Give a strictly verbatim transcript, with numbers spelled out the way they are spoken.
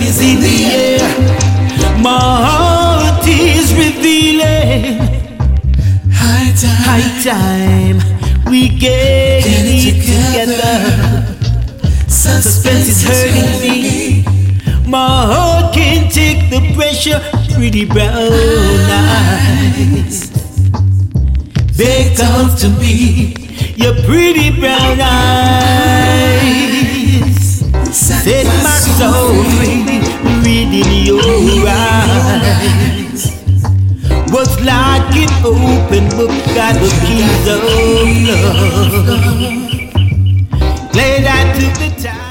is in the air. My heart is revealing. High time, high time we get, get it together. together. Suspense is hurting me. My heart can't take the pressure. Pretty brown eyes, they come to me. Your pretty brown eyes set my soul free. Reading your eyes was like an open book. Got the keys of love. Glad I took the time.